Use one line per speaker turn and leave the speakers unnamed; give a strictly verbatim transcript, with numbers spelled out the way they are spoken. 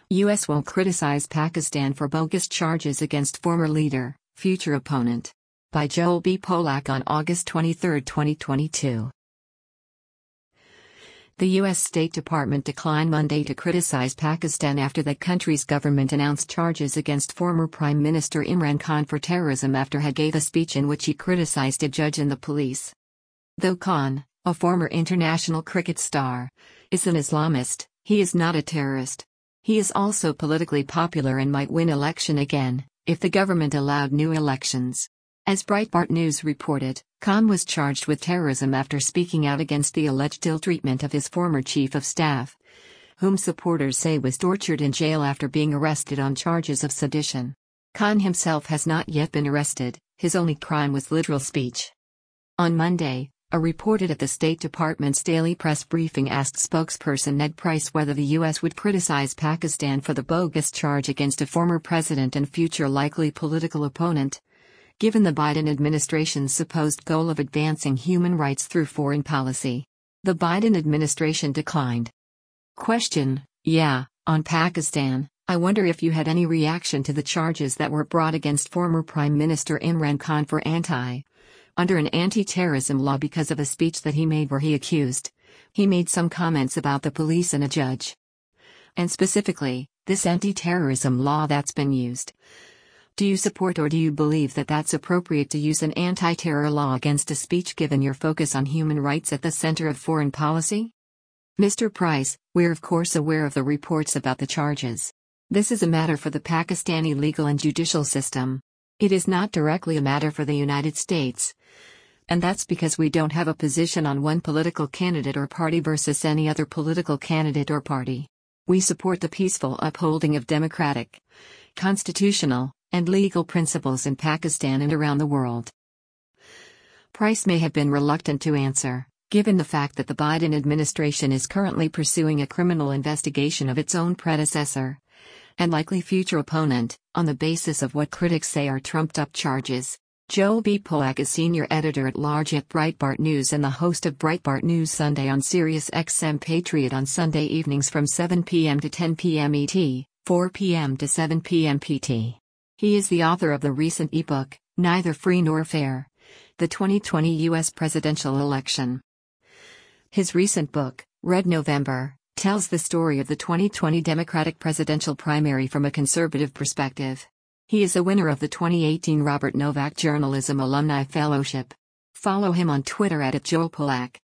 U S won't criticize Pakistan for bogus charges against former leader, future opponent. By Joel B. Polak on August twenty-third, twenty twenty-two. The U S State Department declined Monday to criticize Pakistan after that country's government announced charges against former Prime Minister Imran Khan for terrorism after he gave a speech in which he criticized a judge and the police. Though Khan, a former international cricket star, is an Islamist, he is not a terrorist. He is also politically popular and might win election again, if the government allowed new elections. As Breitbart News reported, Khan was charged with terrorism after speaking out against the alleged ill treatment of his former chief of staff, whom supporters say was tortured in jail after being arrested on charges of sedition. Khan himself has not yet been arrested, his only crime was literal speech. On Monday, a reporter at the State Department's daily press briefing asked spokesperson Ned Price whether the U S would criticize Pakistan for the bogus charge against a former president and future likely political opponent, given the Biden administration's supposed goal of advancing human rights through foreign policy. The Biden administration declined. Question: Yeah, on Pakistan, I wonder if you had any reaction to the charges that were brought against former Prime Minister Imran Khan for anti under an anti-terrorism law because of a speech that he made where he accused. He made some comments about the police and a judge. And specifically, this anti-terrorism law that's been used. Do you support or do you believe that that's appropriate to use an anti-terror law against a speech given your focus on human rights at the center of foreign policy? Mister Price, we're of course aware of the reports about the charges. This is a matter for the Pakistani legal and judicial system. It is not directly a matter for the United States. And that's because we don't have a position on one political candidate or party versus any other political candidate or party. We support the peaceful upholding of democratic, constitutional, and legal principles in Pakistan and around the world. Price may have been reluctant to answer, given the fact that the Biden administration is currently pursuing a criminal investigation of its own predecessor and likely future opponent, on the basis of what critics say are trumped-up charges. Joel B. Polak is senior editor-at-large at Breitbart News and the host of Breitbart News Sunday on Sirius X M Patriot on Sunday evenings from seven p m to ten p m E T, four p m to seven p m P T. He is the author of the recent ebook, Neither Free Nor Fair: The twenty twenty U S Presidential Election. His recent book, Red November, tells the story of the twenty twenty Democratic presidential primary from a conservative perspective. He is a winner of the twenty eighteen Robert Novak Journalism Alumni Fellowship. Follow him on Twitter at Joel Polak.